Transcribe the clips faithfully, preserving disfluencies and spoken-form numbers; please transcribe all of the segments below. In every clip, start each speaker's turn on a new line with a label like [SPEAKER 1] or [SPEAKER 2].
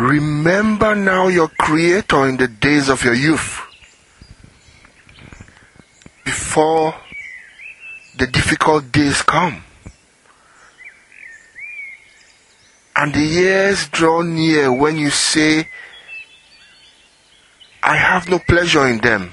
[SPEAKER 1] Remember now your Creator in the days of your youth, before the difficult days come and the years draw near when you say, I have no pleasure in them,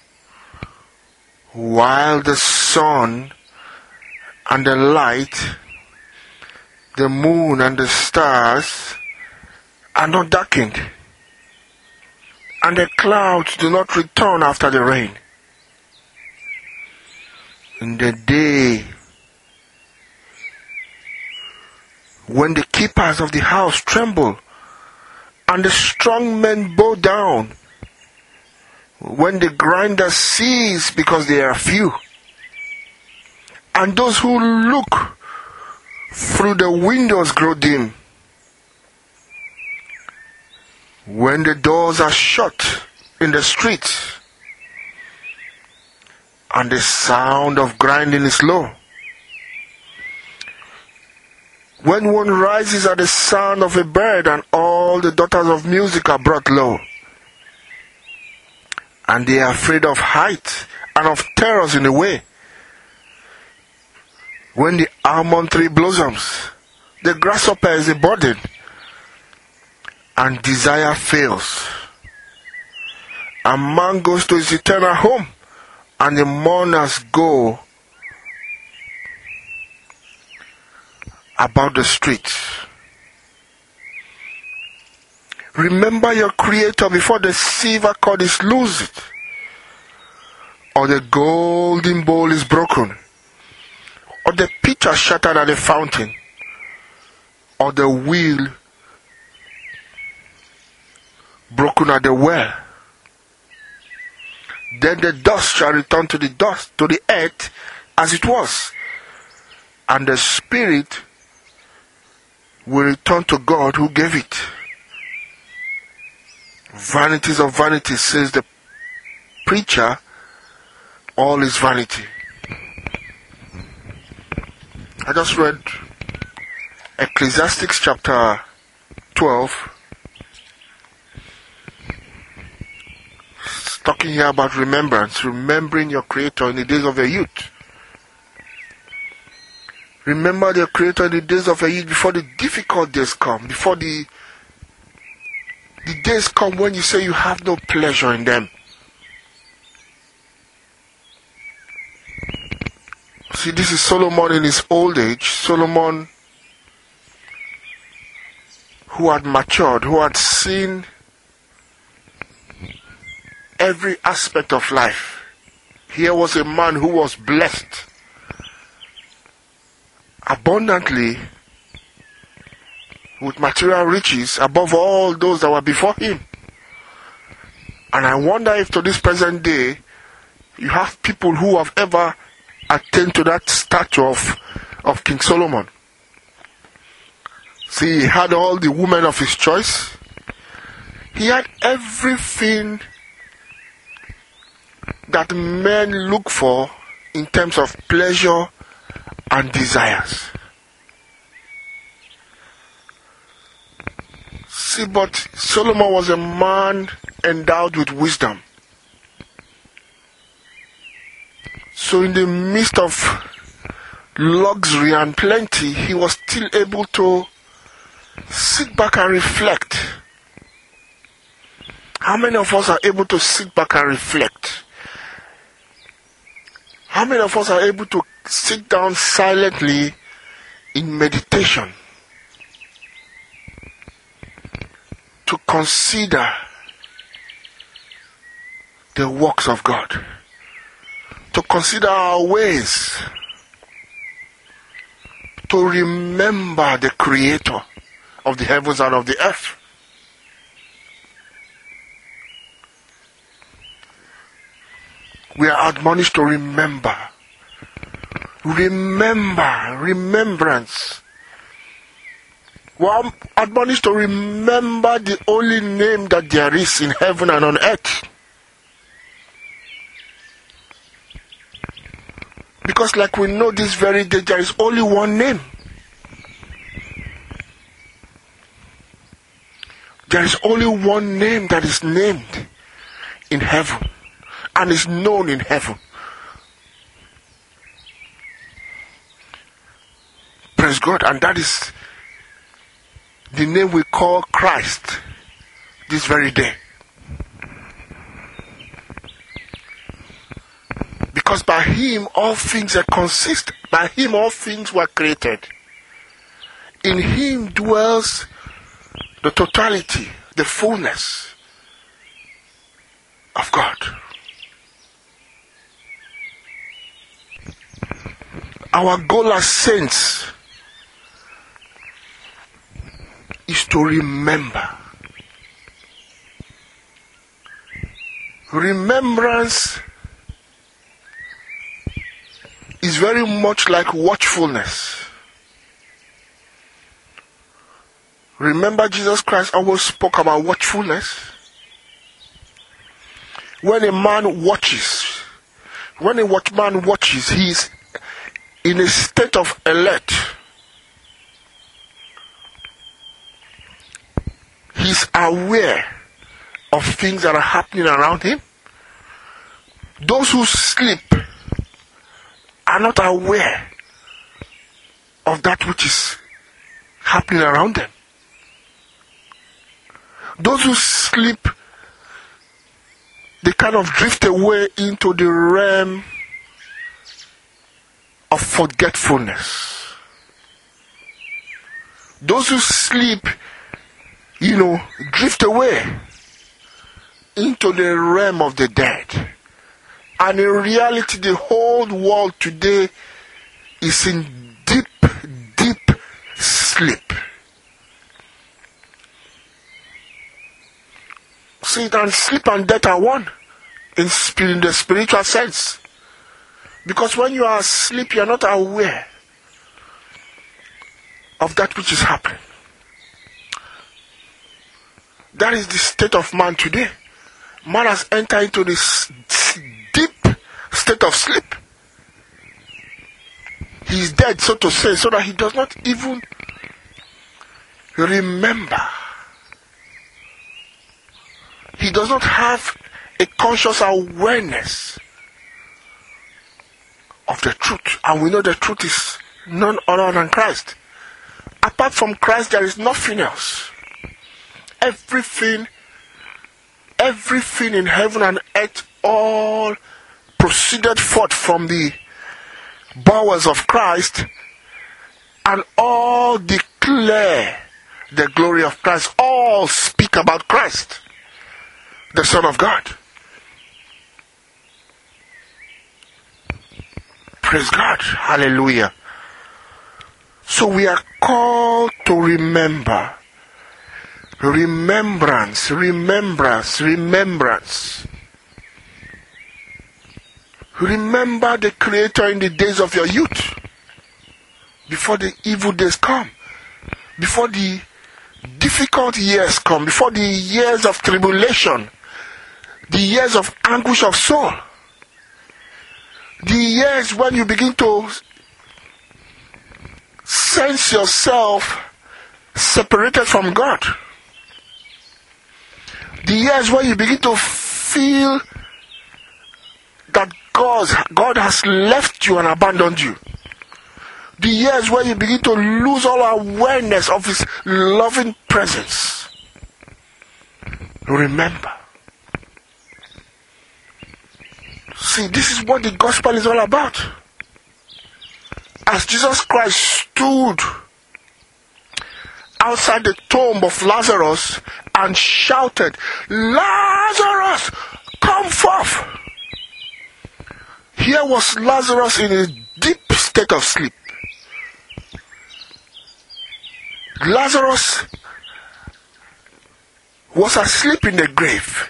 [SPEAKER 1] while the sun and the light, the moon and the stars are not darkened, and the clouds do not return after the rain. In the day when the keepers of the house tremble, and the strong men bow down, when the grinders cease because they are few, and those who look through the windows grow dim, when the doors are shut in the streets, and the sound of grinding is low, when one rises at the sound of a bird and all the daughters of music are brought low, and they are afraid of height and of terrors in the way, when the almond tree blossoms, the grasshopper is a burden, and desire fails, and man goes to his eternal home, and the mourners go about the streets. Remember your Creator before the silver cord is loosed, or the golden bowl is broken, or the pitcher shattered at the fountain, or the wheel broken at the well. Then the dust shall return to the dust, to the earth as it was, and the spirit will return to God who gave it. Vanities of vanities, says the preacher, all is vanity. I just read Ecclesiastes chapter twelve. It's talking here about remembrance, remembering your Creator in the days of your youth. Remember your Creator in the days of your youth before the difficult days come, before the the days come when you say you have no pleasure in them. See, this is Solomon in his old age. Solomon who had matured, who had seen every aspect of life. Here was a man who was blessed abundantly with material riches above all those that were before him. And I wonder if to this present day you have people who have ever attained to that stature of, of King Solomon. See, he had all the women of his choice. He had everything that men look for in terms of pleasure and desires. See, but Solomon was a man endowed with wisdom. So in the midst of luxury and plenty, he was still able to sit back and reflect. How many of us are able to sit back and reflect? How many of us are able to sit down silently in meditation to consider the works of God, to consider our ways, to remember the Creator of the heavens and of the earth? We are admonished to remember. Remember, remembrance. We are admonished to remember the only name that there is in heaven and on earth. Because like we know this very day, there is only one name. There is only one name that is named in heaven and is known in heaven. Praise God. And that is the name we call Christ this very day. Because by him all things are consist. By him all things were created. In him dwells the totality, the fullness of God. Our goal as saints is to remember. Remembrance is very much like watchfulness. Remember, Jesus Christ always spoke about watchfulness. When a man watches, when a watchman watches, he is in a state of alert. He's aware of things that are happening around him. Those who sleep are not aware of that which is happening around them. Those who sleep, they kind of drift away into the realm of forgetfulness. Those who sleep, you know, drift away into the realm of the dead. And in reality, the whole world today is in deep, deep sleep. See, and sleep and death are one in, in the spiritual sense. Because when you are asleep, you are not aware of that which is happening. That is the state of man today. Man has entered into this deep state of sleep. He is dead, so to say, so that he does not even remember. He does not have a conscious awareness of the truth. And we know the truth is none other than Christ. Apart from Christ, there is nothing else. Everything, everything in heaven and earth, all proceeded forth from the bowels of Christ, and all declare the glory of Christ. All speak about Christ, the Son of God. Praise God. Hallelujah. So we are called to remember. Remembrance, remembrance, remembrance. Remember the Creator in the days of your youth, before the evil days come, before the difficult years come, before the years of tribulation, the years of anguish of soul, the years when you begin to sense yourself separated from God, the years when you begin to feel that God, God has left you and abandoned you. The years where you begin to lose all awareness of His loving presence. Remember. See, this is what the gospel is all about. As Jesus Christ stood outside the tomb of Lazarus and shouted, "Lazarus, come forth!" Here was Lazarus in a deep state of sleep. Lazarus was asleep in the grave.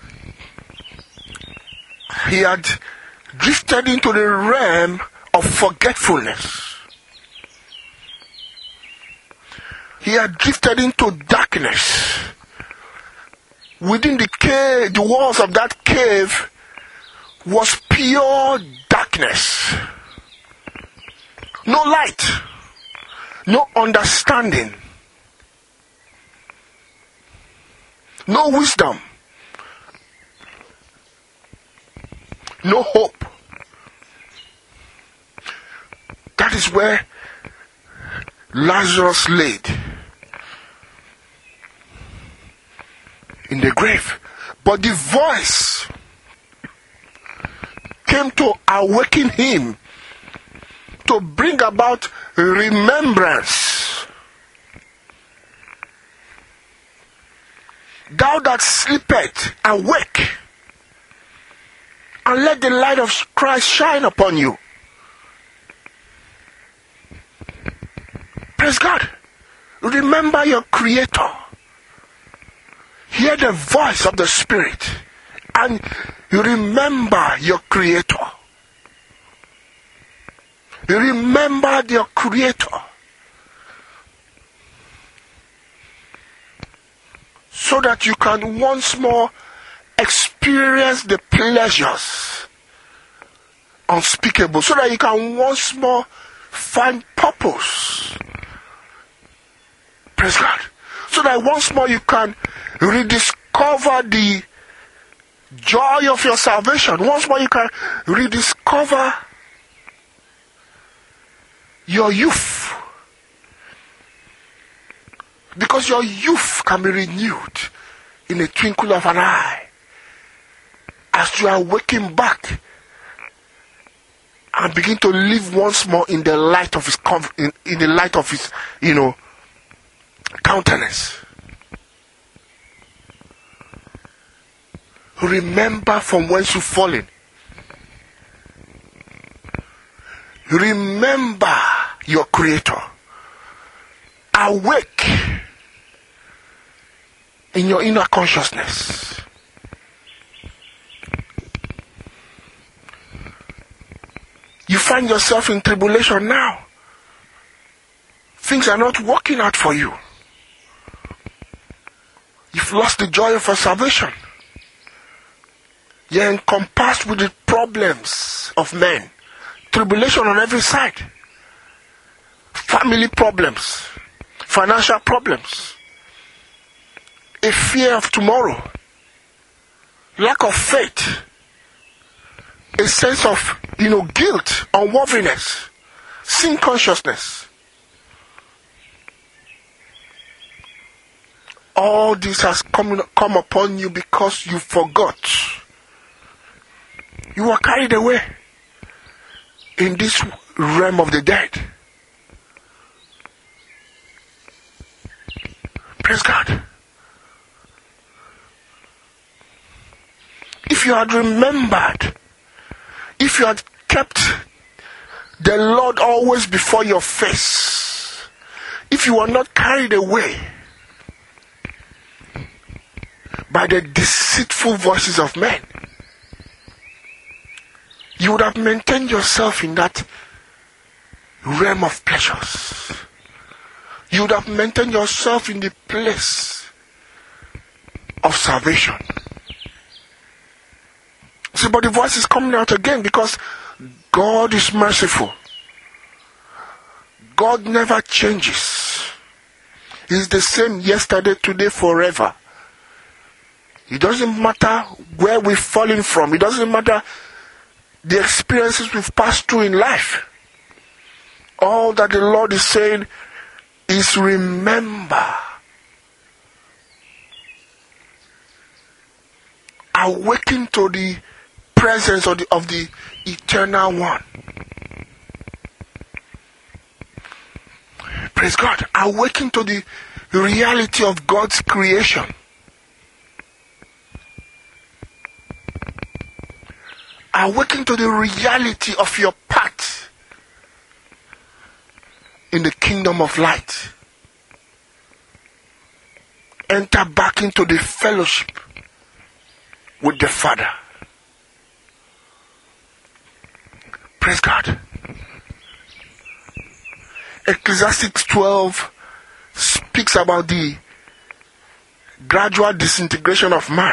[SPEAKER 1] He had drifted into the realm of forgetfulness. He had drifted into darkness. Within the cave, the walls of that cave was pure darkness. No light, no understanding. no wisdom, no hope. That is where Lazarus laid in the grave. But the voice came to awaken him, to bring about remembrance. Thou that sleepest, awake, and let the light of Christ shine upon you. Praise God. Remember your Creator. Hear the voice of the Spirit, and you remember your Creator. You remember your Creator, so that you can once more experience the pleasures unspeakable, so that you can once more find purpose. Praise God. So that once more you can rediscover the joy of your salvation. Once more you can rediscover your youth. Because your youth can be renewed in a twinkle of an eye as you are waking back and begin to live once more in the light of his in, in the light of his, you know, countenance. Remember from whence you've fallen. Remember your Creator. Awake in your inner consciousness. You find yourself in tribulation now. Things are not working out for you. You've lost the joy of your salvation. You're encompassed with the problems of men. Tribulation on every side. Family problems. Financial problems. A fear of tomorrow. Lack of faith. A sense of, you know, guilt, unworthiness, sin consciousness. All this has come, come upon you because you forgot. You were carried away in this realm of the dead. Praise God. If you had remembered, if you had kept the Lord always before your face, if you were not carried away by the deceitful voices of men, you would have maintained yourself in that realm of pleasures. You would have maintained yourself in the place of salvation. See, but the voice is coming out again because God is merciful. God never changes. He's the same yesterday, today, forever. It doesn't matter where we've fallen from. It doesn't matter the experiences we've passed through in life. All that the Lord is saying is remember. Awaken to the presence of the, of the Eternal One. Praise God. Awaken to the reality of God's creation. Awaken to the reality of your part in the kingdom of light. Enter back into the fellowship with the Father. Praise God. Ecclesiastes twelve speaks about the gradual disintegration of man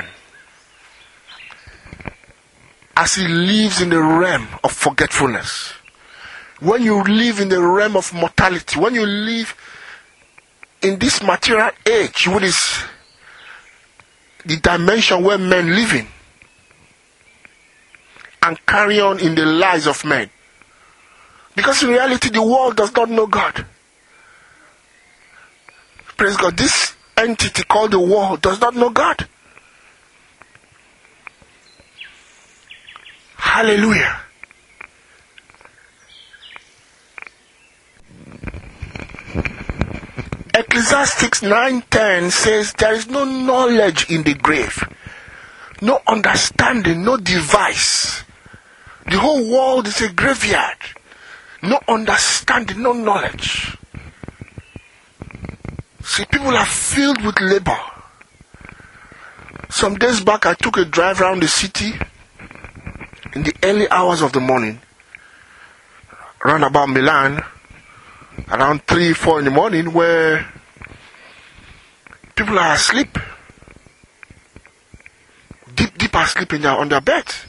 [SPEAKER 1] as he lives in the realm of forgetfulness. When you live in the realm of mortality, when you live in this material age, which is the dimension where men live in and carry on in the lives of men. Because in reality, the world does not know God. Praise God. This entity called the world does not know God. Hallelujah. Ecclesiastes nine ten says there is no knowledge in the grave, no understanding, no device. The whole world is a graveyard. No understanding, no knowledge. See, people are filled with labor. Some days back, I took a drive around the city in the early hours of the morning, around about Milan, around three, four in the morning, where people are asleep, deep, deep asleep in their, on their beds.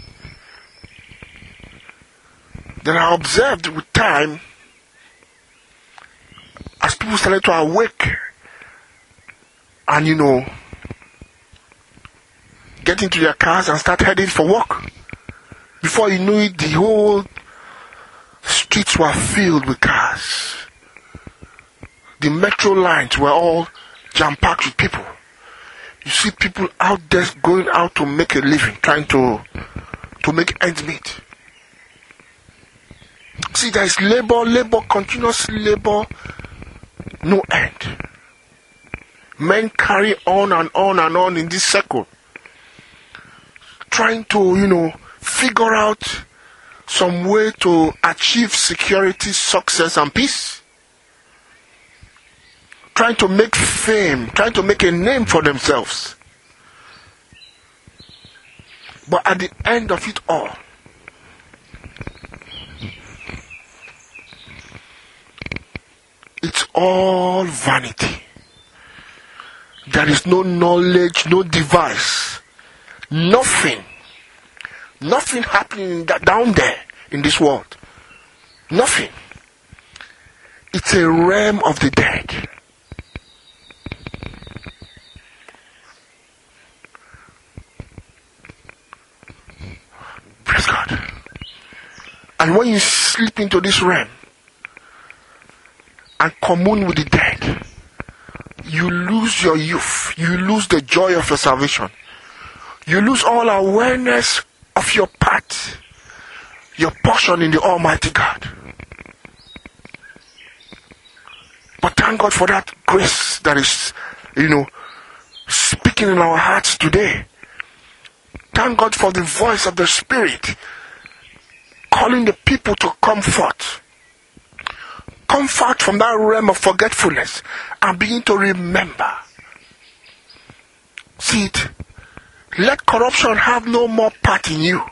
[SPEAKER 1] Then I observed with time, as people started to awake and, you know, get into their cars and start heading for work. Before you knew it, the whole streets were filled with cars. The metro lines were all jam-packed with people. You see people out there going out to make a living, trying to, to make ends meet. See, there is labor, labor, continuous labor, no end. Men carry on and on and on in this circle, trying to, you know, figure out some way to achieve security, success, and peace. Trying to make fame, trying to make a name for themselves. But at the end of it all, it's all vanity. There is no knowledge, no device, nothing, nothing happening that down there in this world. Nothing. It's a realm of the dead. Praise God. And when you slip into this realm and commune with the dead, you lose your youth. You lose the joy of your salvation. You lose all awareness of your part, your portion in the Almighty God. But thank God for that grace that is, you know, speaking in our hearts today. Thank God for the voice of the Spirit calling the people to come forth. Come forth from that realm of forgetfulness and begin to remember. See it. Let corruption have no more part in you.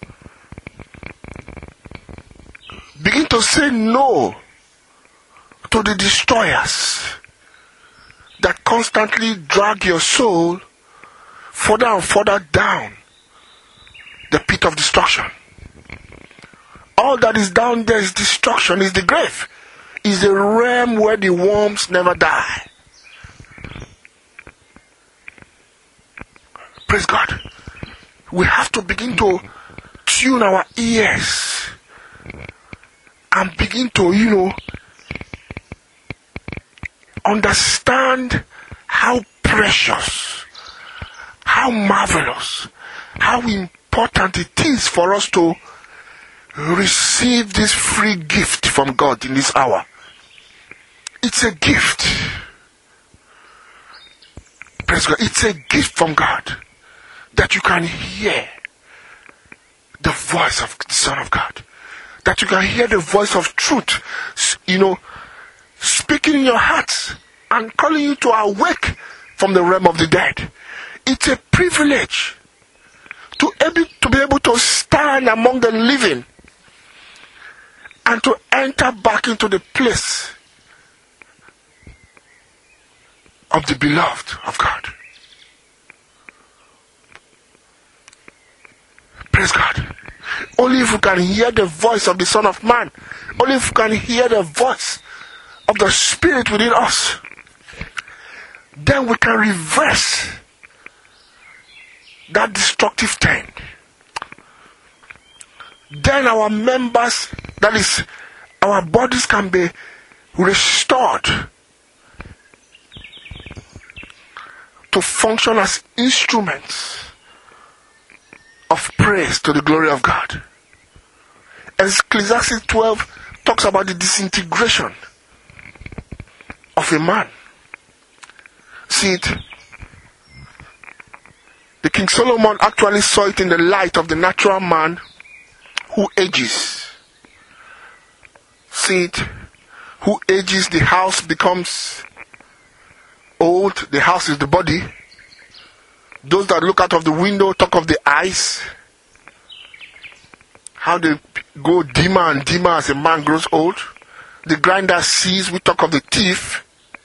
[SPEAKER 1] Begin to say no to the destroyers that constantly drag your soul further and further down the pit of destruction. All that is down there is destruction, is the grave. Is a realm where the worms never die. Praise God. We have to begin to tune our ears and begin to, you know, understand how precious, how marvelous, how important it is for us to receive this free gift from God in this hour. It's a gift. Praise God. It's a gift from God that you can hear the voice of the Son of God. That you can hear the voice of truth, you know, speaking in your hearts and calling you to awake from the realm of the dead. It's a privilege to, able, to be able to stand among the living and to enter back into the place of the beloved of God. Praise God. Only if you can hear the voice of the Son of Man, only if you can hear the voice of the Spirit within us, then we can reverse that destructive thing, then our members, that is, our bodies can be restored to function as instruments of praise to the glory of God. Ecclesiastes twelve talks about the disintegration of a man. See it? The King Solomon actually saw it in the light of the natural man who ages. See it? Who ages, the house becomes old. The house is the body. Those that look out of the window talk of the eyes. How they go dimmer and dimmer as a man grows old. The grinder sees, we talk of the teeth.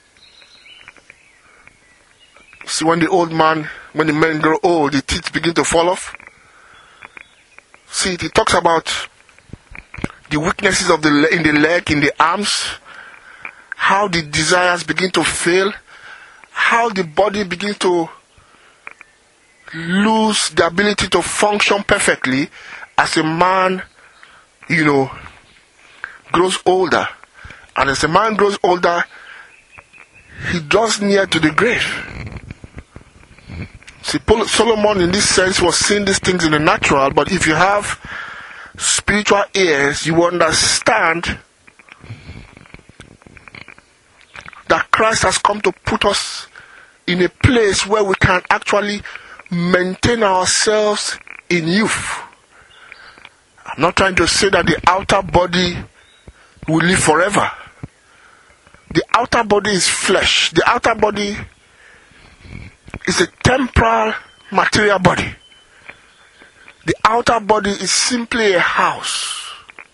[SPEAKER 1] See, when the old man, when the men grow old, the teeth begin to fall off. See, he talks about the weaknesses of the in the leg, in the arms, how the desires begin to fail, how the body begins to lose the ability to function perfectly as a man, you know, grows older. And as a man grows older, he draws near to the grave. See, Solomon in this sense was seeing these things in the natural, but if you have spiritual ears, you understand that Christ has come to put us in a place where we can actually maintain ourselves in youth. I'm not trying to say that the outer body will live forever. The outer body is flesh. The outer body is a temporal material body. The outer body is simply a house.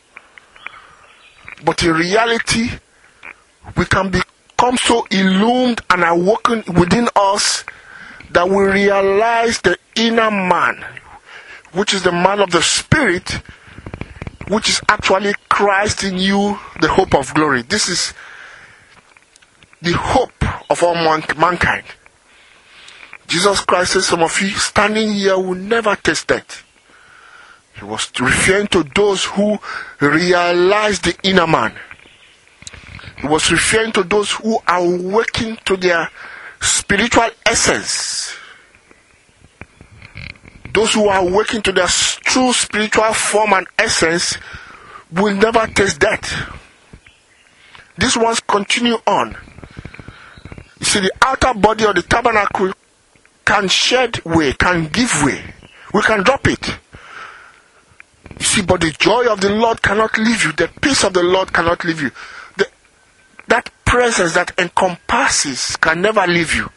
[SPEAKER 1] But in reality, we can become so illumined and awoken within us that we realize the inner man, which is the man of the Spirit, which is actually Christ in you, the hope of glory. This is the hope of all man- mankind. Jesus Christ says, some of you standing here will never taste death. He was referring to those who realize the inner man. He was referring to those who are awakening to their spiritual essence. Those who are awakening to their true spiritual form and essence will never taste death. These ones continue on. You see, the outer body of the tabernacle can shed way, can give way. We can drop it. You see, but the joy of the Lord cannot leave you. The peace of the Lord cannot leave you. The, that presence that encompasses can never leave you.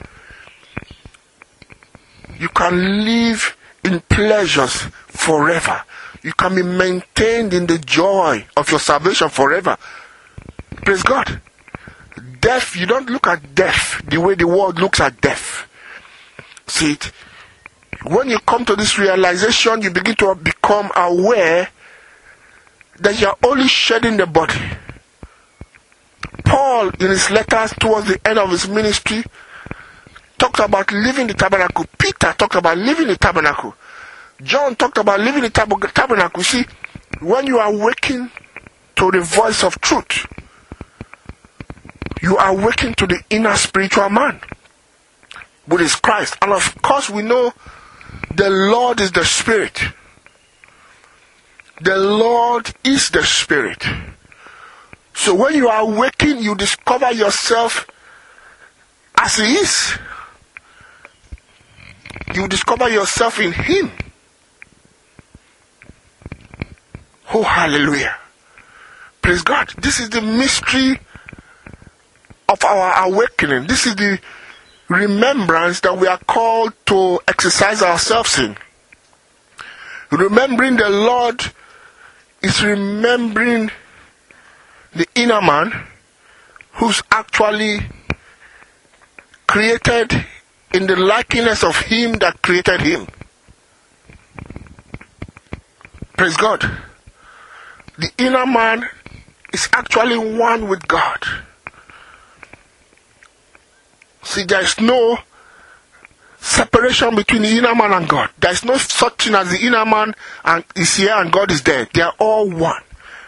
[SPEAKER 1] You can live in pleasures forever. You can be maintained in the joy of your salvation forever. Praise God. Death, you don't look at death the way the world looks at death. See it? When you come to this realization, you begin to become aware that you are only shedding the body. Paul, in his letters towards the end of his ministry, talked about living the tabernacle. Peter talked about living the tabernacle. John talked about living the tab- tabernacle. See, when you are waking to the voice of truth, you are waking to the inner spiritual man, which is Christ. And of course, we know the Lord is the Spirit. The Lord is the Spirit. So when you are waking, you discover yourself as He is. You discover yourself in Him. Oh, hallelujah. Praise God. This is the mystery of our awakening. This is the remembrance that we are called to exercise ourselves in. Remembering the Lord is remembering the inner man who's actually created in the likeness of Him that created him. Praise God. The inner man is actually one with God. See, there is no separation between the inner man and God. There is no such thing as the inner man and is here and God is there. They are all one.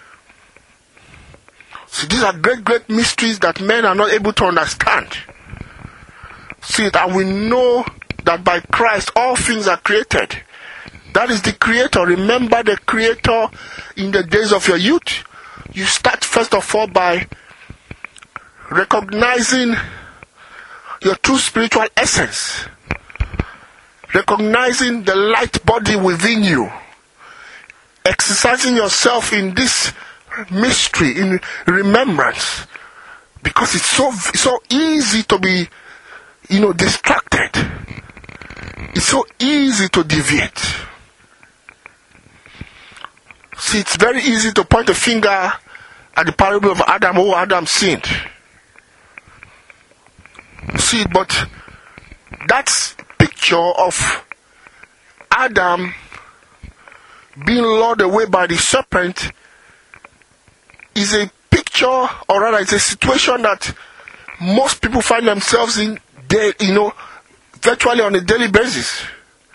[SPEAKER 1] See, these are great, great mysteries that men are not able to understand. See, and we know that by Christ all things are created. That is the Creator. Remember the Creator in the days of your youth. You start first of all by recognizing your true spiritual essence. Recognizing the light body within you. Exercising yourself in this mystery, in remembrance. Because it's so, so easy to be, you know, distracted. It's so easy to deviate. See, it's very easy to point a finger at the parable of Adam. Oh, Adam sinned. See, but that's picture of Adam being lured away by the serpent is a picture, or rather it's a situation that most people find themselves in, day, you know, virtually on a daily basis.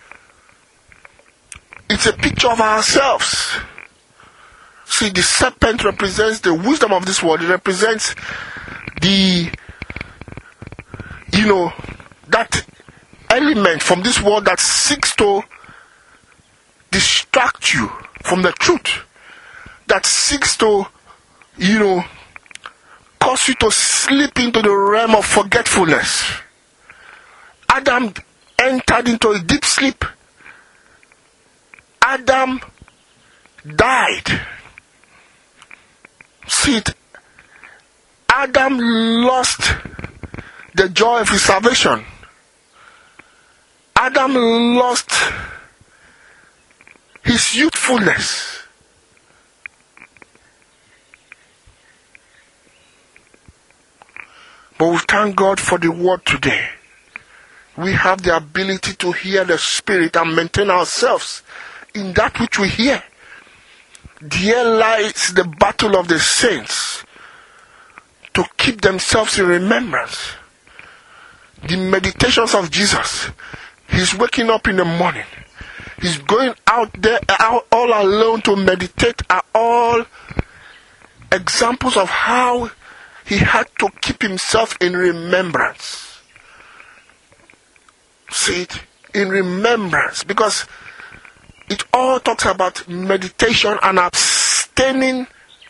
[SPEAKER 1] It's a picture of ourselves. See, the serpent represents the wisdom of this world. It represents the, you know, that element from this world that seeks to distract you from the truth. That seeks to, you know, cause you to slip into the realm of forgetfulness. Adam entered into a deep sleep. Adam died. See it. Adam lost the joy of his salvation. Adam lost his youthfulness. But we thank God for the word today. We have the ability to hear the Spirit and maintain ourselves in that which we hear. There lies the battle of the saints to keep themselves in remembrance. The meditations of Jesus. He's waking up in the morning. He's going out there out all alone to meditate, are all examples of how he had to keep himself in remembrance. See it? In remembrance. Because it all talks about meditation and abstaining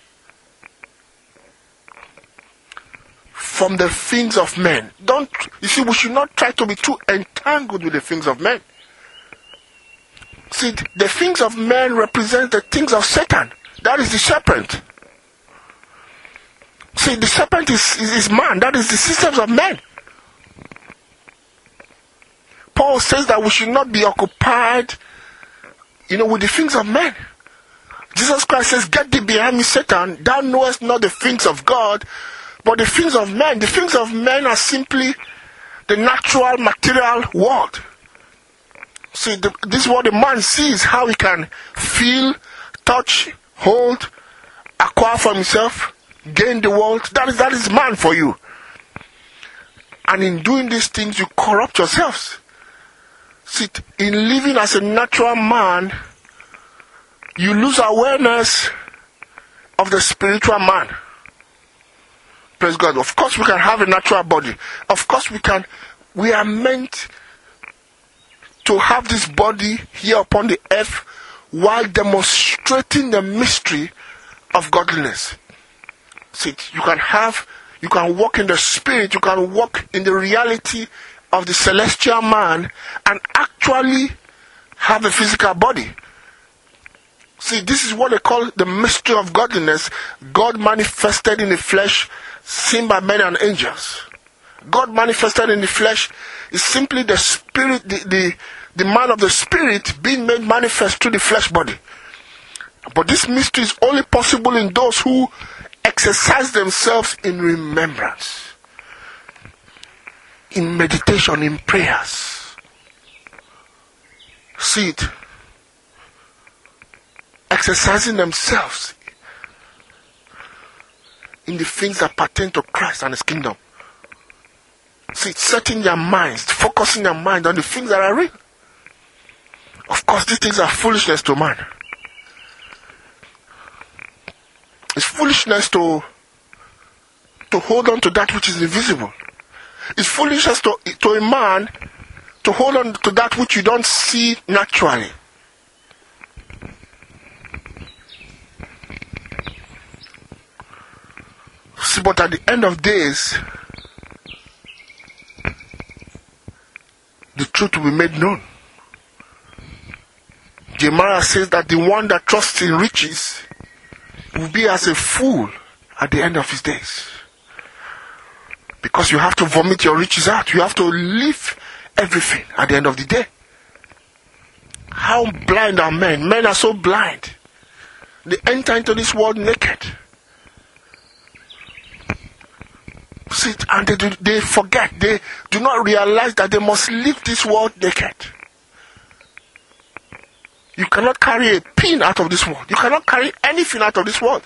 [SPEAKER 1] from the things of men. Don't, you see, we should not try to be too entangled with the things of men. See, the things of men represent the things of Satan. That is the serpent. See, the serpent is, is, is man. That is the systems of men. Paul says that we should not be occupied, you know, with the things of men. Jesus Christ says, "Get thee behind me, Satan. Thou knowest not the things of God, but the things of men." The things of men are simply the natural, material world. See, the, this is what a man sees, how he can feel, touch, hold, acquire for himself, gain the world. That is, that is man for you. And in doing these things, you corrupt yourselves. See, in living as a natural man, you lose awareness of the spiritual man. Praise God. Of course we can have a natural body. Of course we can. We are meant to have this body here upon the earth while demonstrating the mystery of godliness. See, you can have, you can walk in the spirit, you can walk in the reality of the celestial man and actually have a physical body. See, this is what they call the mystery of godliness. God manifested in the flesh, seen by men and angels. God manifested in the flesh is simply the spirit, the, the, the man of the spirit being made manifest through the flesh body. But this mystery is only possible in those who exercise themselves in remembrance, in meditation, in prayers. See it. Exercising themselves in the things that pertain to Christ and His kingdom. See, setting their minds, focusing their mind on the things that are real. Of course, these things are foolishness to man. It's foolishness to to hold on to that which is invisible. It's foolishness to, to a man to hold on to that which you don't see naturally. See, but at the end of days, the truth will be made known. Jeremiah says that the one that trusts in riches will be as a fool at the end of his days. Because you have to vomit your riches out. You have to leave everything at the end of the day. How blind are men? Men are so blind. They enter into this world naked. See, and they, do, they forget. They do not realize that they must leave this world naked. You cannot carry a pin out of this world. You cannot carry anything out of this world.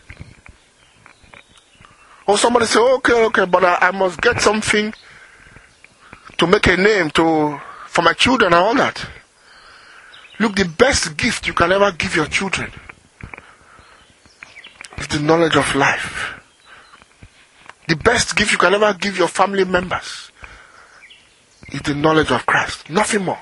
[SPEAKER 1] Or somebody say, okay, okay, but I, I must get something to make a name to for my children and all that. Look, the best gift you can ever give your children is the knowledge of life. The best gift you can ever give your family members is the knowledge of Christ. Nothing more.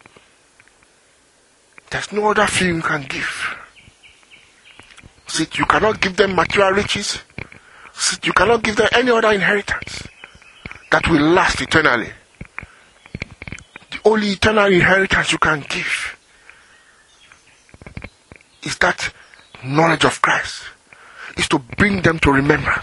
[SPEAKER 1] There's no other thing you can give. See, you cannot give them material riches. See, you cannot give them any other inheritance that will last eternally. The only eternal inheritance you can give is that knowledge of Christ. Is to bring them to remembrance.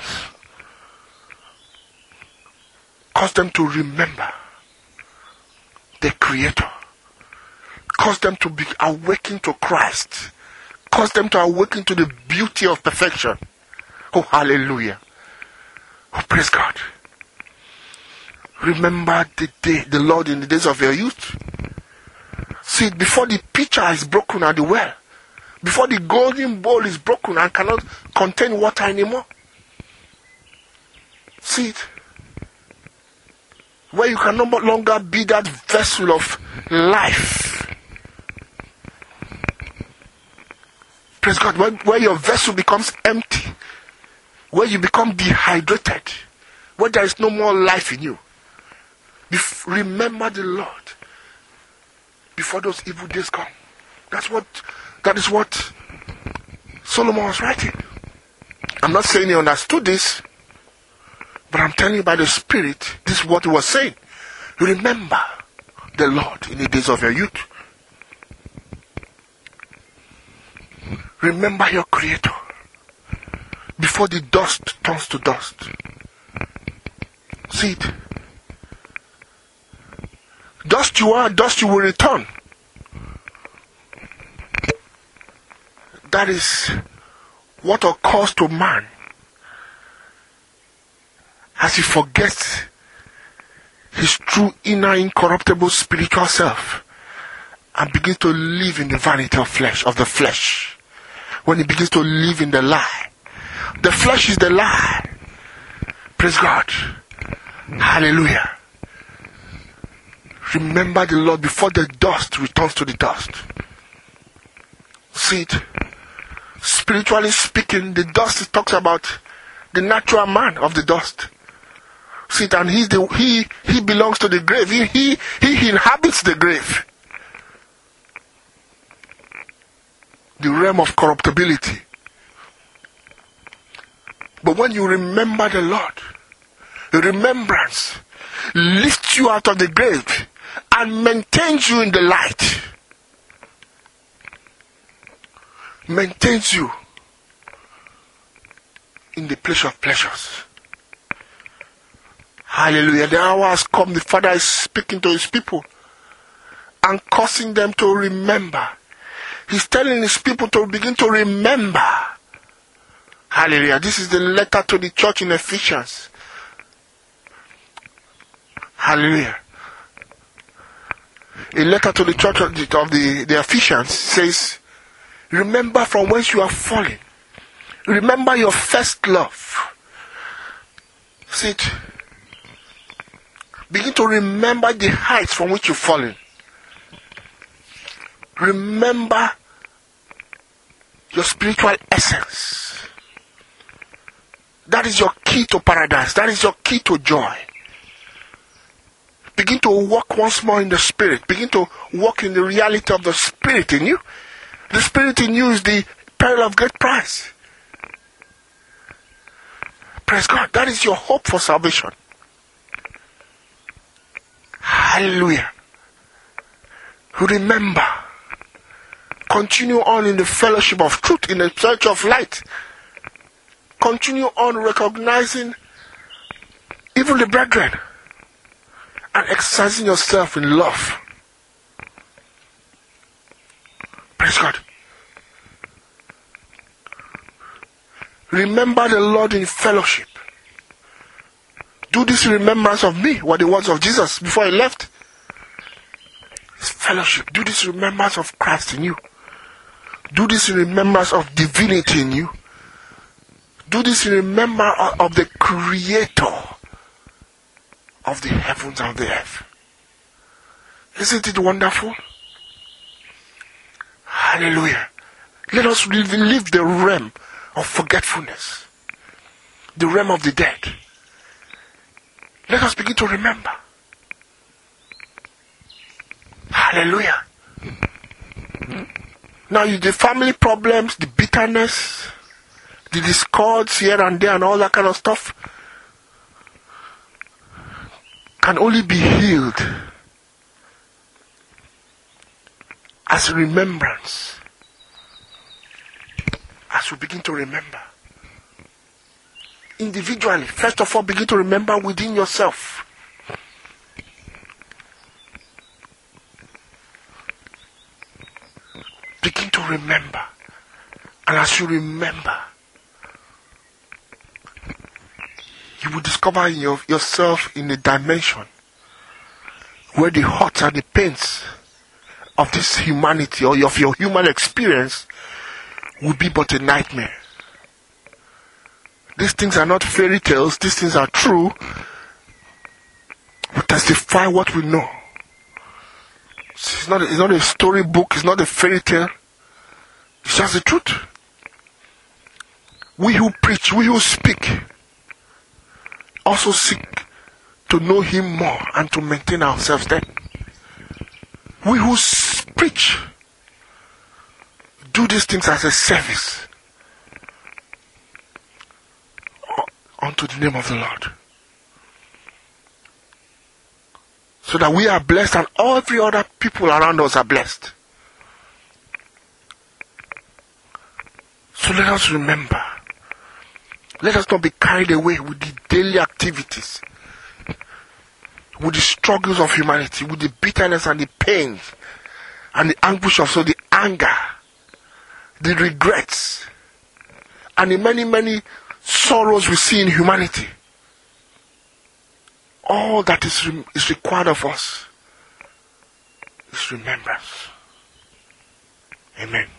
[SPEAKER 1] Cause them to remember the Creator. Cause them to be awakened to Christ. Cause them to awaken to the beauty of perfection. Oh, hallelujah. Oh, praise God. Remember the day, the Lord in the days of your youth. See, before the pitcher is broken at the well, before the golden bowl is broken and cannot contain water anymore. See it. Where you can no longer be that vessel of life. Praise God. Where, where your vessel becomes empty. Where you become dehydrated. Where there is no more life in you. Bef- remember the Lord. Before those evil days come. That's what, that is what Solomon was writing. I'm not saying he understood this. But I'm telling you by the Spirit, this is what he was saying. Remember the Lord in the days of your youth. Remember your Creator before the dust turns to dust. See it. Dust you are, dust you will return. That is what occurs to man as he forgets his true inner incorruptible spiritual self and begins to live in the vanity of flesh, of the flesh. When he begins to live in the lie. The flesh is the lie. Praise God. Hallelujah. Remember the Lord before the dust returns to the dust. See it. Spiritually speaking, the dust talks about the natural man of the dust. See it, and he's the, he he belongs to the grave. He, he he inhabits the grave. The realm of corruptibility. But when you remember the Lord, the remembrance lifts you out of the grave and maintains you in the light. Maintains you in the place of pleasures. Hallelujah. The hour has come. The Father is speaking to his people and causing them to remember. He's telling his people to begin to remember. Hallelujah. This is the letter to the church in Ephesians. Hallelujah. A letter to the church of the, of the, the Ephesians says, remember from whence you are fallen. Remember your first love. See it. Begin to remember the heights from which you've fallen. Remember your spiritual essence. That is your key to paradise. That is your key to joy. Begin to walk once more in the Spirit. Begin to walk in the reality of the Spirit in you. The Spirit in you is the pearl of great price. Praise God. That is your hope for salvation. Hallelujah. Remember. Continue on in the fellowship of truth, in the search of light. Continue on recognizing even the brethren and exercising yourself in love. Praise God. Remember the Lord in fellowship. Do this in remembrance of me, were the words of Jesus before he left. It's fellowship. Do this in remembrance of Christ in you. Do this in remembrance of divinity in you. Do this in remembrance of the Creator of the heavens and the earth. Isn't it wonderful? Hallelujah. Let us live, live the realm of forgetfulness. The realm of the dead. Let us begin to remember. Hallelujah. Now, the family problems, the bitterness, the discords here and there and all that kind of stuff can only be healed as remembrance. As we begin to remember. Individually, first of all, begin to remember within yourself. Begin to remember. And as you remember, you will discover in your, yourself in a dimension where the hurts and the pains of this humanity or of your human experience will be but a nightmare. These things are not fairy tales. These things are true. We testify what we know. It's not, it's not a storybook. It's not a fairy tale. It's just the truth. We who preach, we who speak, also seek to know Him more and to maintain ourselves then. We who preach do these things as a service unto the name of the Lord. So that we are blessed and every other people around us are blessed. So let us remember. Let us not be carried away with the daily activities, with the struggles of humanity, with the bitterness and the pain and the anguish of soul, the anger, the regrets, and the many, many sorrows we see in humanity. All that is, re- is required of us is remembrance. Amen.